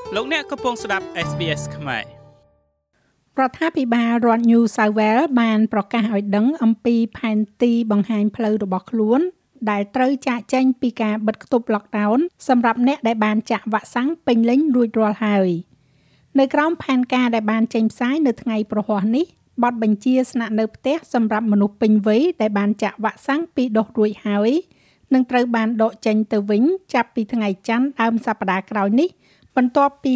លោកអ្នកកំពុងស្ដាប់ SBS ខ្មែររដ្ឋាភិបាលរដ្ឋ New South Wales បានប្រកាសឲ្យដឹងអំពីផែនទីបង្ហាញផ្លូវរបស់ខ្លួនដែលត្រូវចាកចេញពីការបិទគប់ lockdown សម្រាប់អ្នកដែលបានចាក់វ៉ាក់សាំងពេញលេញរួចរាល់ហើយនៅក្រោមផែនការដែលបានចេញផ្សាយនៅថ្ងៃព្រហស្បតិ៍នេះបទបញ្ជាស្នាក់នៅផ្ទះសម្រាប់មនុស្សពេញវ័យដែលបានចាក់វ៉ាក់សាំងពីរដូសរួចហើយនឹងត្រូវបានដកចេញទៅវិញចាប់ពីថ្ងៃច័ន្ទដើមសប្តាហ៍ក្រោយនេះបន្ទាប់ពី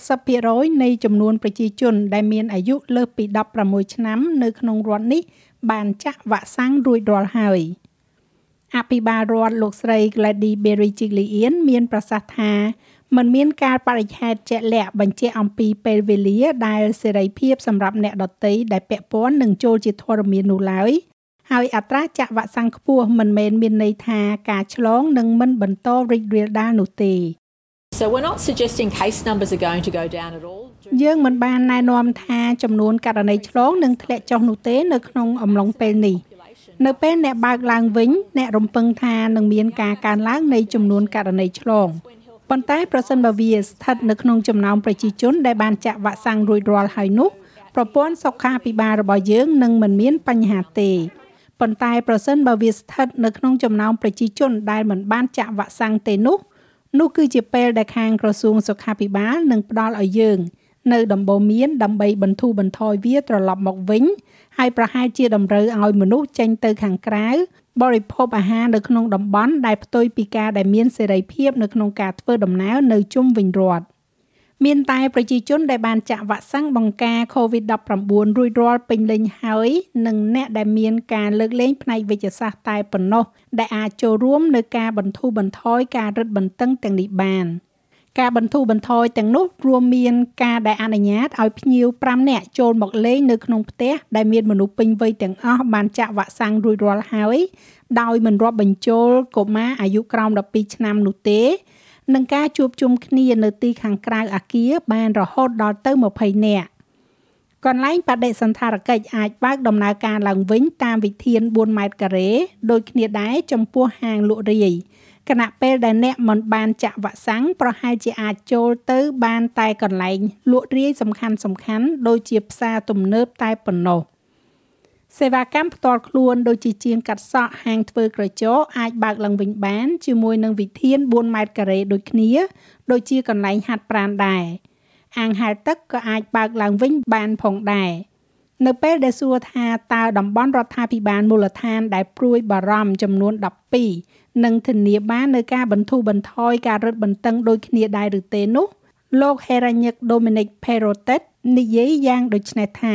70% នៃចំនួនប្រជាជនដែលមានអាយុលើសពី16ឆ្នាំនៅក្នុងរដ្ឋនេះបានចាក់វ៉ាក់សាំងរួចរាល់ហើយអភិបាលរដ្ឋលោកស្រី Gladys Berejiklian មានប្រសាសន៍ថាมันមានការបរិច្ឆេទជាក់លាក់បញ្ជាក់អំពីពេលវេលាដែលសេរីភាពសម្រាប់អ្នកដទៃដែលពាក់ព័ន្ធនឹងចូលជាធរមាននោះឡើយហើយអត្រាចាក់វ៉ាក់សាំងខ្ពស់មិនមែនមានន័យថាការឆ្លងនឹងមិនបន្តរីករាលដាលនោះទេ So we're not suggesting case numbers are going to go down at all. យើងមិនបានណែនាំថាចំនួនករណីឆ្លងនឹងធ្លាក់ចុះនោះទេនៅក្នុងអំឡុងពេលនេះនៅពេលអ្នកបើកឡើងវិញអ្នករំពឹងថានឹងមានការកើនឡើងនៃចំនួនករណីឆ្លងប៉ុន្តែប្រសិនបើវាស្ថិតនៅក្នុងចំណោមប្រជាជនដែលបានចាក់វ៉ាក់សាំងរួចរាល់ហើយនោះប្រព័ន្ធសុខាភិបាលរបស់យើងនឹងមិនមានបញ្ហាទេប៉ុន្តែប្រសិនបើវាស្ថិតនៅក្នុងចំណោមប្រជាជនដែលមិនបានចាក់វ៉ាក់សាំងទេនោះគឺជាពេលដែលខាងក្រសួងសុខាភិបាលនឹងផ្ដល់ឲ្យយើងនៅដំបូន្មានដើម្បីបន្ធូរបន្ថយវាត្រឡប់មកវិញហើយប្រហែលជាតម្រូវឲ្យមនុស្សចេញទៅខាងក្រៅបរិភោគអាហារនៅក្នុងតំបន់ដែលផ្ទុយពីការដែលមានសេរីភាពនៅក្នុងការធ្វើដំណើរនៅជុំវិញរដ្ឋមានតែប្រជាជនដែលបានចាក់វ៉ាក់សាំងបង្ការ COVID-19 រួចរាល់ពេញលេញហើយនិងអ្នកដែលមានការលើកលែងផ្នែកវិទ្យាសាស្ត្រតែប៉ុណ្ណោះដែលអាចចូលរួមនៅការបន្ធូរបន្ថយការរឹតបន្តឹងទាំងនេះបានការបន្ធូរបន្ថយទាំងនោះរួមមានការដែលអនុញ្ញាតឲ្យភ្ញៀវ5នាក់ចូលមកលេងនៅក្នុងផ្ទះដែលមានមនុស្សពេញវ័យទាំងអស់បានចាក់វ៉ាក់សាំងរួចរាល់ហើយដោយមិនរាប់បញ្ចូលកុមារអាយុក្រោម12ឆ្នាំនោះទេនឹងការជួបជុំគ្នានៅទីខាងក្រៅអគារបានរហូតដល់ទៅ20នាក់កន្លែងបដិសណ្ឋារកិច្ចអាចបើកដំណើរការឡើងវិញតាមវិធាន4ម៉ែត្រការ៉េដូចគ្នាដែរចំពោះហាងលក់រាយខណៈពេលដែលអ្នកមិនបានចាក់វ៉ាក់សាំងប្រហែលជាអាចចូលទៅបានតែកន្លែងលក់រាយសំខាន់ៗដូចជាផ្សារទំនើបតែប៉ុណ្ណោះសេវាកម្មផ្ទាល់ខ្លួនដូចជាជាងកាត់សក់ហាងធ្វើក្រចកអាចបើកឡើងវិញបានជាមួយនឹងវិធាន4ម៉ែត្រការ៉េដូចគ្នាដូចជាកន្លែងហាត់ប្រាណដែរអាងហែលទឹកក៏អាចបើកឡើងវិញបានផងដែរនៅពេលដែលសួរថាតើតំបន់រដ្ឋាភិបាលមូលដ្ឋានដែលព្រួយបារម្ភចំនួន12នឹងធានាបាននៅការបន្ធូរបន្ថយការរឹតបន្តឹងដូចគ្នាដែរឬទេនោះលោក Heranyck Dominic Perrottet និយាយយ៉ាងដូចនេះថា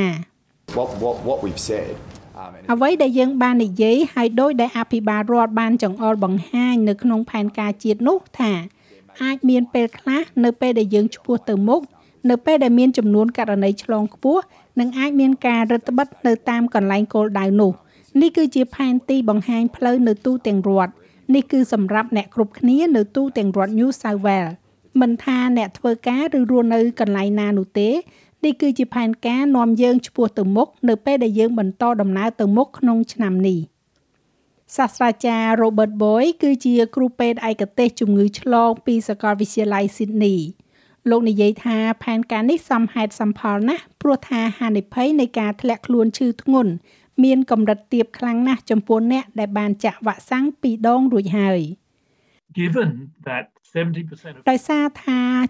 What we've said អ្វីដែលយើងបាននិយាយហើយដោយដែលអភិបាលរដ្ឋបានចង្អុលបង្ហាញនៅក្នុងផែនការជាតិនោះថាអាចមានពេលខ្លះនៅពេលដែលយើងឆ្ពោះទៅមុខនៅពេលដែលមានចំនួនករណីឆ្លងខ្ពស់និងអាចមានការរឹតបន្តឹងនៅតាមកន្លែងគោលដៅនោះនេះគឺជាផែនទីបង្ហាញផ្លូវនៅទូទាំងរដ្ឋនេះគឺសម្រាប់អ្នកគ្រប់គ្នានៅទូទាំងរដ្ឋ New South Wales មិនថាអ្នកធ្វើការឬរស់នៅកន្លែងណានោះទេនេះគឺជាផែនការនាំយើងឆ្ពោះទៅមុខនៅពេលដែលយើងបន្តដំណើរទៅមុខក្នុងឆ្នាំនេះសាស្ត្រាចារ្យ Robert Boy គឺជាគ្រូពេទ្យឯកទេសជំងឺឆ្លងពីសាកលវិទ្យាល័យ Sydney លោកនិយាយថាផែនការនេះសមហេតុសមផលណាស់ព្រោះថាហានិភ័យនៃការធ្លាក់ខ្លួនឈឺធ្ងន់មានកម្រិតទាបខ្លាំងណាស់ចំពោះអ្នកដែលបានចាក់វ៉ាក់សាំង2ដងរួចហើយ Given that 70% ដោយសារថា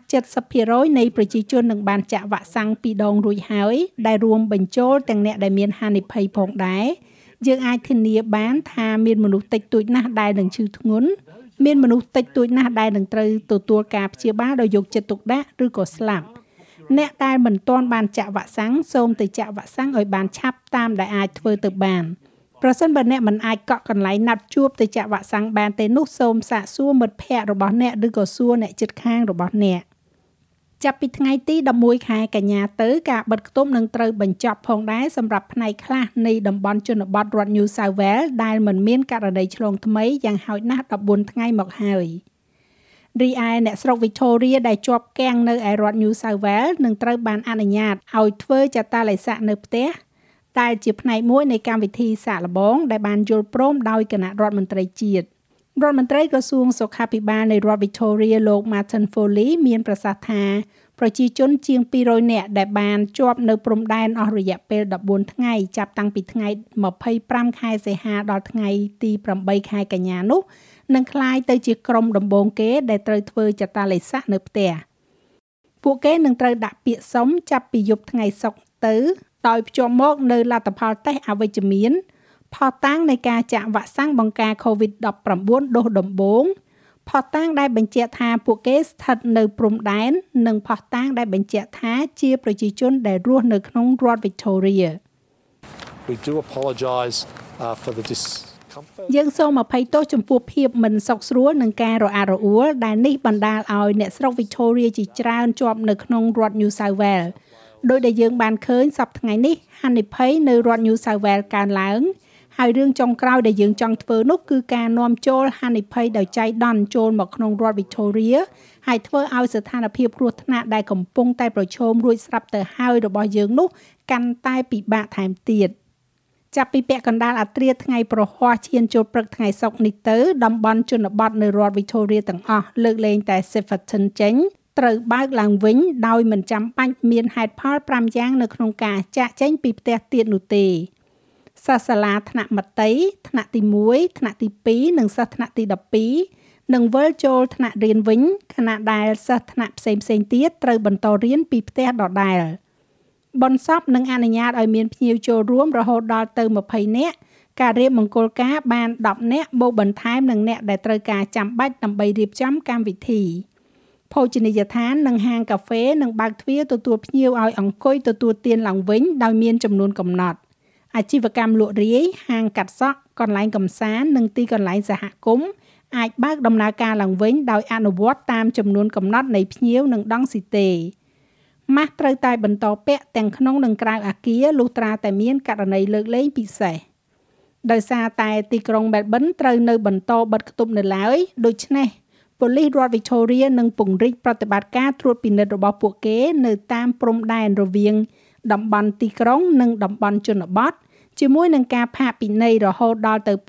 70% នៃប្រជាជននឹងបានចាក់វ៉ាក់សាំង2ដងរួចហើយដែលរួមបញ្ចូលទាំងអ្នកដែលមានហានិភ័យផងដែរយើងអាចធានាបានថាមានមនុស្សតិចតួចណាស់ដែលនឹងឈឺធ្ងន់មានមនុស្សតិចតួចណាស់ដែលនឹងត្រូវទទួលការព្យាបាលដោយយកចិត្តទុកដាក់ឬក៏ស្លាប់អ្នកដែលមិនទាន់បានចាក់វ៉ាក់សាំងសូមទៅចាក់វ៉ាក់សាំងឲ្យបានឆាប់តាមដែលអាចធ្វើទៅបានប្រសិនបើអ្នកមិនអាចកក់កន្លែងណាត់ជួបទៅចាក់វ៉ាក់សាំងបានទេនោះសូមសាកសួរមិត្តភ័ក្តិរបស់អ្នកឬក៏សួរអ្នកជិតខាងរបស់អ្នកចាប់ពីថ្ងៃទី11ខែកញ្ញាទៅការបិទគប់នឹងត្រូវបញ្ចប់ផងដែរសម្រាប់ផ្នែកខ្លះនៃតំបន់ជនបទរដ្ឋ New South Wales ដែលមិនមានករណីឆ្លងថ្មីយ៉ាងហោចណាស់14ថ្ងៃមកហើយរីឯអ្នកស្រុក Victoria ដែលជាប់គាំងនៅឯរដ្ឋ New South Wales នឹងត្រូវបានអនុញ្ញាតឲ្យធ្វើចតាឡេស័កនៅផ្ទះដែលជាផ្នែកមួយនៃកម្មវិធីសាកល្បងដែលបានយល់ព្រមដោយគណៈរដ្ឋមន្ត្រីជាតិរដ្ឋមន្ត្រីក្រសួងសុខាភិបាលនៃរដ្ឋ Victoria លោក Martin Foley មានប្រសាសន៍ថាប្រជាជនជាង200នាក់ដែលបានជាប់នៅព្រំដែនអស់រយៈពេល14ថ្ងៃចាប់តាំងពីថ្ងៃ25ខែសីហាដល់ថ្ងៃទី8ខែកញ្ញានោះនឹងក្លាយទៅជាក្រុមដំបូងគេដែលត្រូវធ្វើចតាឡេស័កនៅផ្ទះពួកគេនឹងត្រូវដាក់ពាក្យសុំចាប់ពីយប់ថ្ងៃសុក្រទៅដោយភ្ជាប់មកនៅលទ្ធផលតេស្តអវិជ្ជមានផុសតាំងនៃការចាក់វ៉ាក់សាំងបង្ការ COVID-19 ដូសដំបូងផុសតាំងដែលបញ្ជាក់ថាពួកគេស្ថិតនៅព្រំដែននិងផុសតាំងដែលបញ្ជាក់ថាជាប្រជាជនដែលរស់នៅក្នុងរដ្ឋ Victoria. We do apologise for the discomfort. យើងសូមអភ័យទោសចំពោះភាពមិនសុខស្រួលនិងការរអាក់រអួលដែលនេះបណ្ដាលឲ្យអ្នកស្រុក Victoria ជាច្រើនជាប់នៅក្នុងរដ្ឋ New South Wales. ដោយដែលយើងបានឃើញសប្តាហ៍ថ្ងៃនេះហានិភ័យនៅរដ្ឋ New South Wales កើនឡើងហើយរឿងចុងក្រោយដែលយើងចង់ធ្វើនោះគឺការនាំចូលហានិភ័យដោយចៃដន្យចូលមកក្នុងរដ្ឋ Victoria ហើយធ្វើឲ្យស្ថានភាពគ្រោះថ្នាក់ដែលកំពុងតែប្រឈមរួចស្រាប់ទៅហើយរបស់យើងនោះកាន់តែពិបាកថែមទៀតចាប់ពីពាក់កណ្ដាលអត្រាថ្ងៃប្រហ័សឈានចូលព្រឹកថ្ងៃសុក្រនេះទៅតំបន់ជនបទនៅរដ្ឋ Victoria ទាំងអស់លើកលែងតែ Shepparton ចេញត្រូវបើកឡើងវិញដោយមិនចាំបាច់មានហេតុផល5យ៉ាងនៅក្នុងការចាក់ចេញពីផ្ទះទៀតនោះទេសិស្សសាលាថ្នាក់មត្តេយ្យថ្នាក់ទី1ថ្នាក់ទី2និងសិស្សថ្នាក់ទី12នឹងវិលចូលថ្នាក់រៀនវិញខណៈដែលសិស្សថ្នាក់ផ្សេងៗទៀតត្រូវបន្តរៀនពីផ្ទះដដែលបន្ទាប់នឹងអនុញ្ញាតឲ្យមានភ្ញៀវចូលរួមរហូតដល់ទៅ20នាក់ការរៀបមង្គលការបាន10នាក់បូកបន្ថែមនឹងអ្នកដែលត្រូវការចាំបាច់ដើម្បីរៀបចំកម្មវិធីភោជនីយដ្ឋាននិងហាងកាហ្វេនឹងបើកទ្វារទទួលភ្ញៀវឲ្យអង្គុយទទួលទានឡើងវិញដោយមានចំនួនកំណត់អាជីវកម្មលក់រាយហាងកាត់សក់កន្លែងកម្សាន្តនិងទីកន្លែងសហគមន៍អាចបើកដំណើរការឡើងវិញដោយអនុវត្តតាមចំនួនកំណត់នៃភ្ញៀវនិងដង់ស៊ីតេម៉ាស់ត្រូវតែបន្តពាក់ទាំងក្នុងនិងក្រៅអគារលុះត្រាតែមានករណីលើកលែងពិសេសដោយសារតែទីក្រុង Melbourne ត្រូវនៅបន្តបិទគប់នៅឡើយដូច្នេះប៉ូលីសរដ្ឋ Victoria នឹងពង្រីកប្រតិបត្តិការត្រួតពិនិត្យរបស់ពួកគេនៅតាមព្រំដែនរវាងតំបន់ទីក្រុងនិងតំបន់ជនបទជាមួយនឹងការផាកពិន័យរហូតដល់ទៅ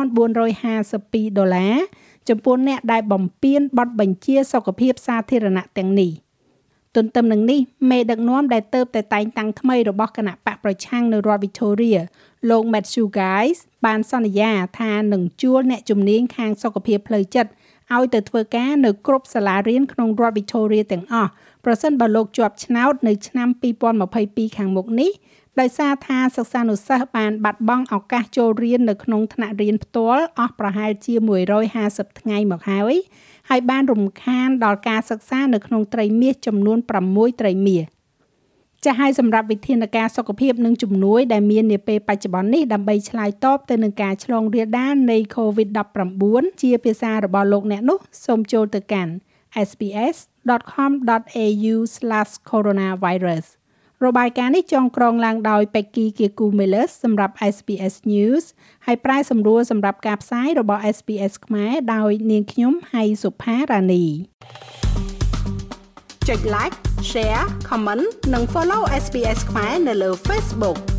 $5,452ចំពោះអ្នកដែលបំពានបទបញ្ជាសុខភាពសាធារណៈទាំងនេះទន្ទឹមនឹងនេះមេដឹកនាំដែលទៅតែតែងតាំងថ្មីរបស់គណៈបកប្រឆាំងនៅរដ្ឋ Victoria លោក Matthew Guys បានសន្យាថានឹងជួលអ្នកជំនាញខាងសុខភាពផ្លូវចិត្តឲ្យទៅធ្វើការនៅគ្រប់សាលារៀនក្នុងរដ្ឋ Victoria ទាំងអស់ប្រសិនបើលោកជាប់ឆ្នោតនៅឆ្នាំ2022ខាងមុខនេះដោយសារថាសិស្សានុសិស្សបានបាត់បង់ឱកាសចូលរៀននៅក្នុងថ្នាក់រៀនផ្ទាល់អស់ប្រហែលជា150ថ្ងៃមកហើយបានរំខានដល់ការសិក្សានៅក្នុងត្រីមាសចំនួន6ត្រីមាសចាស់ហើយសម្រាប់វិធានការសុខភាពនិងជំនួយដែលមាននាពេលបច្ចុប្បន្ននេះដើម្បីឆ្លើយតបទៅនឹងការឆ្លងរាលដាលនៃ COVID-19 ជាភាសារបស់លោកអ្នកនោះសូមចូលទៅកាន់ sbs.com.au/coronavirus របាយការណ៍នេះចងក្រងឡើងដោយ Peggy Kekumeles សម្រាប់ SBS News ហើយប្រាយសម្រួលសម្រាប់ការផ្សាយរបស់ SBS ខ្មែរដោយនាងខ្ញុំហៃសុផារ៉ានីចុច like share comment និង follow SBS ខ្មែរនៅលើ Facebook